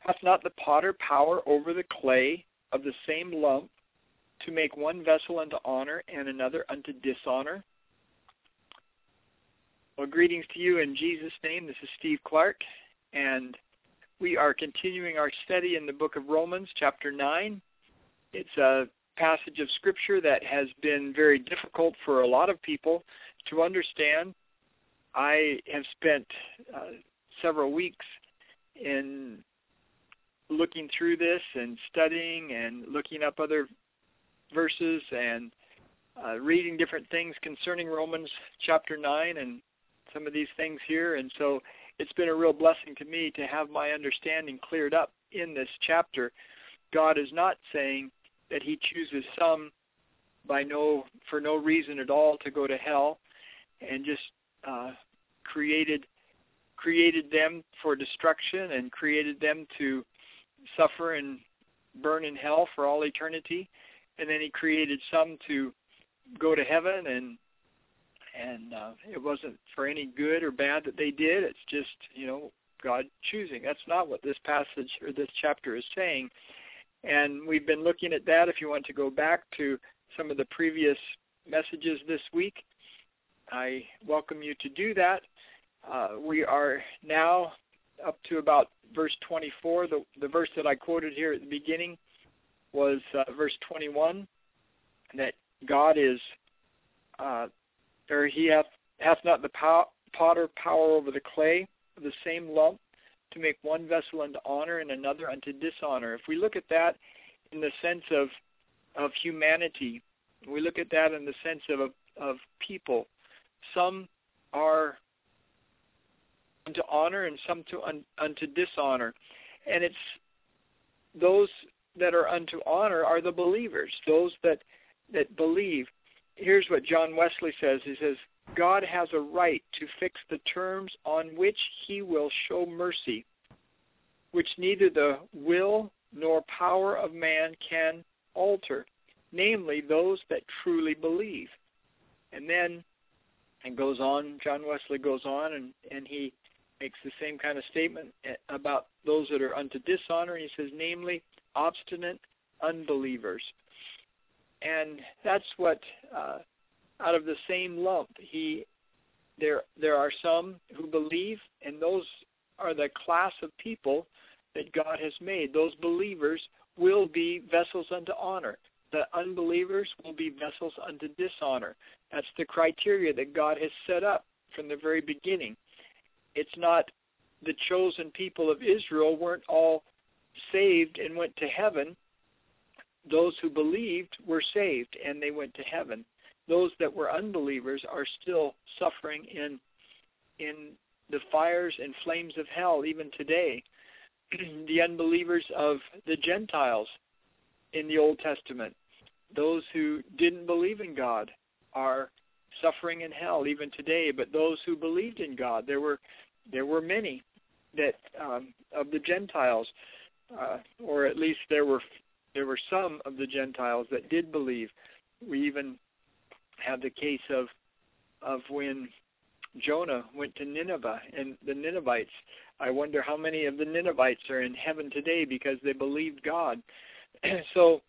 Hath not the potter power over the clay of the same lump to make one vessel unto honor and another unto dishonor? Well, greetings to you in Jesus' name. This is Steve Clark, and we are continuing our study in the book of Romans, chapter 9. It's a passage of Scripture that has been very difficult for a lot of people to understand. I have spent several weeks in looking through this and studying and looking up other verses and reading different things concerning Romans chapter 9 and some of these things here. And so it's been a real blessing to me to have my understanding cleared up in this chapter. God is not saying that he chooses some for no reason at all to go to hell and just created them for destruction and created them to suffer and burn in hell for all eternity. And then he created some to go to heaven, and it wasn't for any good or bad that they did. It's just, God choosing. That's not what this passage or this chapter is saying. And we've been looking at that. If you want to go back to some of the previous messages this week, I welcome you to do that. We are now up to about verse 24. The verse that I quoted here at the beginning was verse 21, that God is, he hath not the potter power over the clay of the same lump to make one vessel unto honor and another unto dishonor. If we look at that in the sense of humanity, we look at that in the sense of people, some are unto honor and some unto dishonor. And it's those that are unto honor are the believers, those that believe. Here's what John Wesley says. He says, God has a right to fix the terms on which he will show mercy, which neither the will nor power of man can alter, namely those that truly believe. And then it goes on, John Wesley goes on, and he makes the same kind of statement about those that are unto dishonor. And he says, namely, obstinate unbelievers. And that's what, out of the same lump, there are some who believe, and those are the class of people that God has made. Those believers will be vessels unto honor. The unbelievers will be vessels unto dishonor. That's the criteria that God has set up from the very beginning. It's not the chosen people of Israel weren't all saved and went to heaven. Those who believed were saved and they went to heaven. Those that were unbelievers are still suffering in the fires and flames of hell even today. The unbelievers of the Gentiles in the Old Testament, those who didn't believe in God, are suffering in hell even today. But those who believed in God, there were many that of the Gentiles, or at least there were some of the Gentiles that did believe. We even have the case of when Jonah went to Nineveh and the Ninevites. I wonder how many of the Ninevites are in heaven today because they believed God. So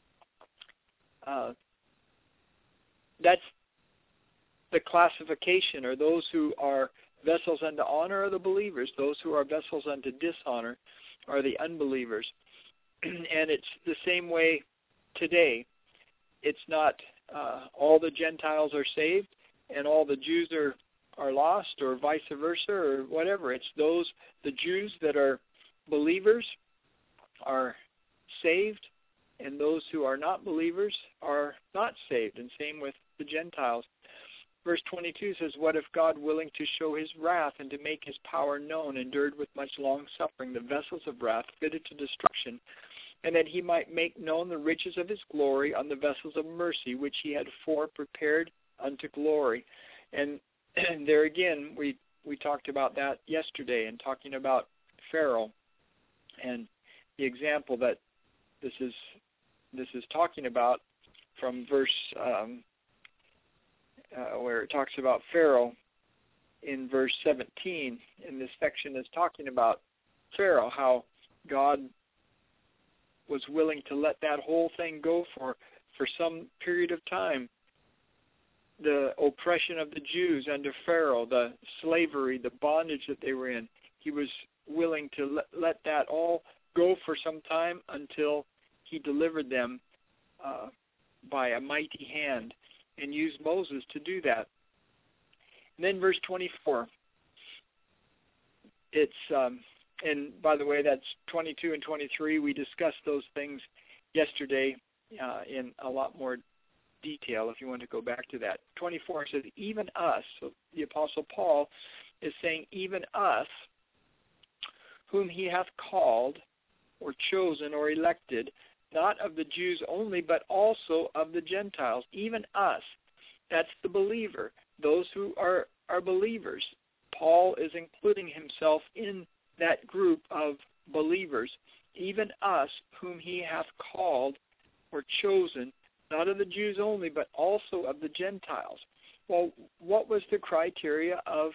that's the classification, or those who are vessels unto honor are the believers. Those who are vessels unto dishonor are the unbelievers. And it's the same way today. It's not all the Gentiles are saved and all the Jews are lost, or vice versa, or whatever. It's the Jews that are believers are saved, and those who are not believers are not saved, and same with the Gentiles. Verse 22 says, what if God, willing to show his wrath and to make his power known, endured with much long suffering the vessels of wrath fitted to destruction, and that he might make known the riches of his glory on the vessels of mercy, which he had fore prepared unto glory. And there again, we talked about that yesterday, and talking about Pharaoh and the example that this is talking about from verse where it talks about Pharaoh in verse 17. In this section is talking about Pharaoh, how God was willing to let that whole thing go for some period of time. The oppression of the Jews under Pharaoh, the slavery, the bondage that they were in, he was willing to let that all go for some time until he delivered them by a mighty hand and used Moses to do that. And then verse 24, it's, and by the way, that's 22 and 23. We discussed those things yesterday in a lot more detail if you want to go back to that. 24 says, even us, so the Apostle Paul is saying, even us, whom he hath called or chosen or elected, not of the Jews only, but also of the Gentiles, even us. That's the believer, those who are believers. Paul is including himself in that group of believers, even us, whom he hath called or chosen, not of the Jews only, but also of the Gentiles. Well, what was the criteria of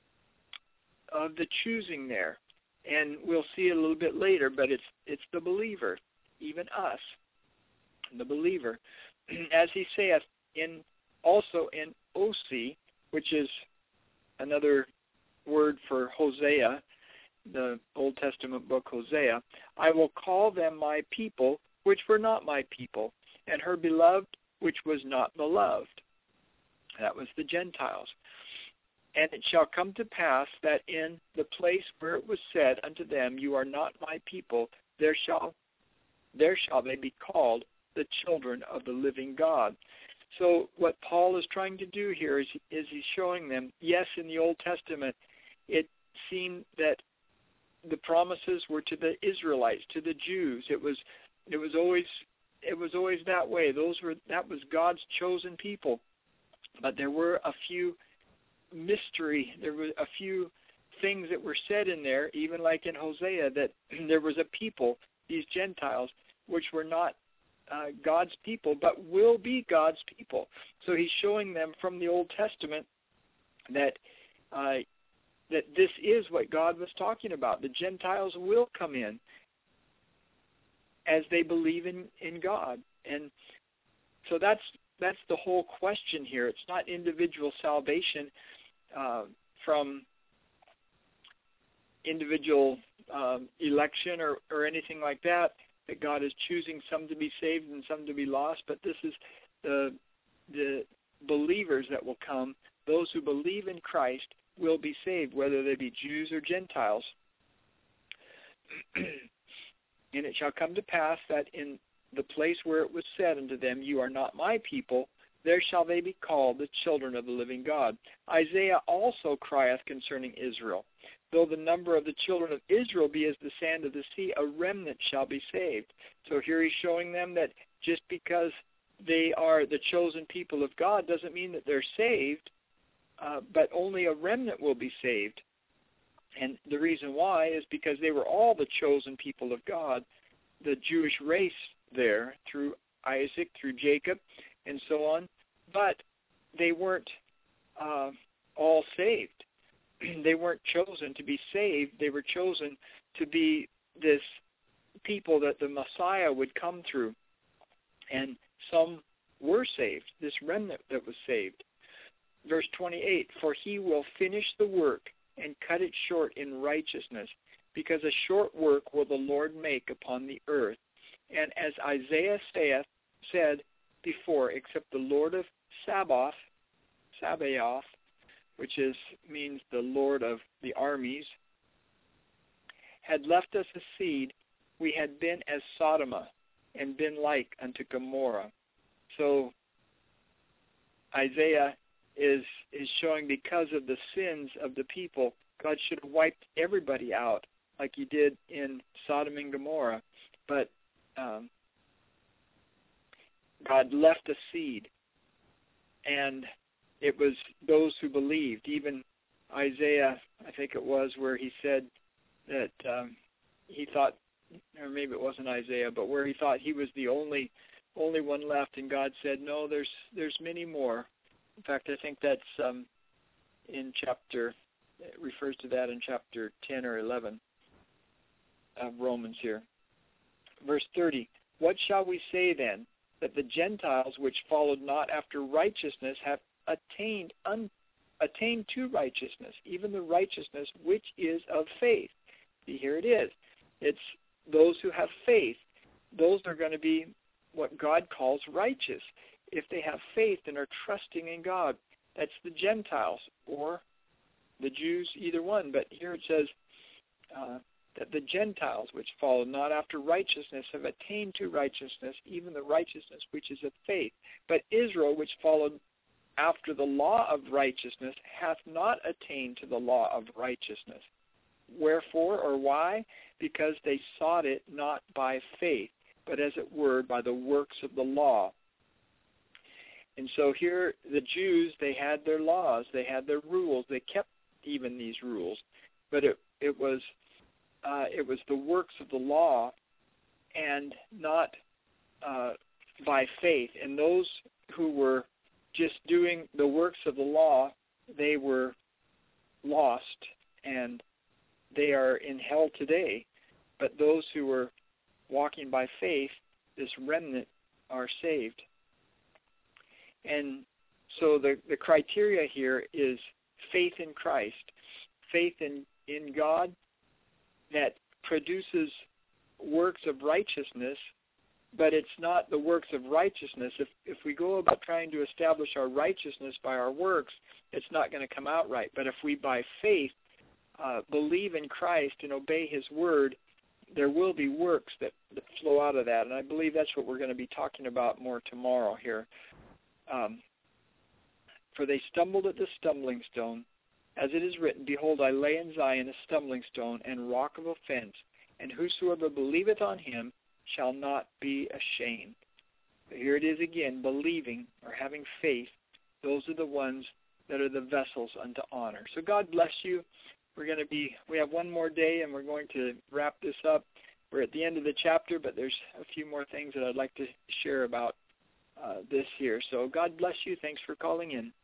the choosing there? And we'll see it a little bit later, but it's the believer, even us, the believer. As he saith also in Osee, which is another word for Hosea, the Old Testament book Hosea, I will call them my people, which were not my people, and her beloved, which was not beloved. That was the Gentiles. And it shall come to pass that in the place where it was said unto them, you are not my people, there shall they be called the children of the living God. So what Paul is trying to do here is he's showing them, yes, in the Old Testament, it seemed that the promises were to the Israelites, to the Jews. It was always that way. That was God's chosen people. But there were a few there were a few things that were said in there, even like in Hosea, that there was a people, these Gentiles, which were not God's people, but will be God's people. So he's showing them from the Old Testament that this is what God was talking about. The Gentiles will come in as they believe in God. And so that's the whole question here. It's not individual salvation from individual election or anything like that God is choosing some to be saved and some to be lost, but this is the believers that will come. Those who believe in Christ will be saved, whether they be Jews or Gentiles. And it shall come to pass that in the place where it was said unto them, you are not my people, there shall they be called the children of the living God. Isaiah also crieth concerning Israel, though the number of the children of Israel be as the sand of the sea, a remnant shall be saved. So here he's showing them that just because they are the chosen people of God doesn't mean that they're saved, but only a remnant will be saved. And the reason why is because they were all the chosen people of God, the Jewish race there, through Isaac, through Jacob, and so on. But they weren't all saved. They weren't chosen to be saved. They were chosen to be this people that the Messiah would come through. And some were saved, this remnant that was saved. Verse 28, for he will finish the work and cut it short in righteousness, because a short work will the Lord make upon the earth. And as Isaiah said before, except the Lord of Sabaoth, which means the Lord of the armies, had left us a seed, we had been as Sodoma and been like unto Gomorrah. So Isaiah is showing because of the sins of the people, God should have wiped everybody out like he did in Sodom and Gomorrah. But God left a seed, and it was those who believed. Even Isaiah, I think it was, where he said that he thought, or maybe it wasn't Isaiah, but where he thought he was the only one left, and God said, no, there's many more. In fact, I think that's it refers to that in chapter 10 or 11. of Romans here. Verse 30, what shall we say then? That the Gentiles which followed not after righteousness have attained to righteousness, even the righteousness which is of faith. See, here it is. It's those who have faith. Those are going to be what God calls righteous. If they have faith and are trusting in God, that's the Gentiles or the Jews, either one. But here it says that the Gentiles which follow not after righteousness have attained to righteousness, even the righteousness which is of faith. But Israel, which followed after the law of righteousness, hath not attained to the law of righteousness. Wherefore, or why? Because they sought it not by faith, but as it were by the works of the law. And so here the Jews, they had their laws, they had their rules, they kept even these rules, but it was the works of the law and not by faith. And those who were just doing the works of the law, they were lost and they are in hell today. But those who were walking by faith, this remnant, are saved. And so the criteria here is faith in Christ, faith in God that produces works of righteousness, but it's not the works of righteousness. If we go about trying to establish our righteousness by our works, it's not going to come out right. But if we, by faith, believe in Christ and obey His word, there will be works that flow out of that. And I believe that's what we're going to be talking about more tomorrow here. For they stumbled at the stumbling stone, as it is written, behold, I lay in Zion a stumbling stone and rock of offense, and whosoever believeth on him shall not be ashamed. So here it is again, believing or having faith. Those are the ones that are the vessels unto honor. So God bless you. We have one more day, and we're going to wrap this up. We're at the end of the chapter, but there's a few more things that I'd like to share about this here. So God bless you. Thanks for calling in.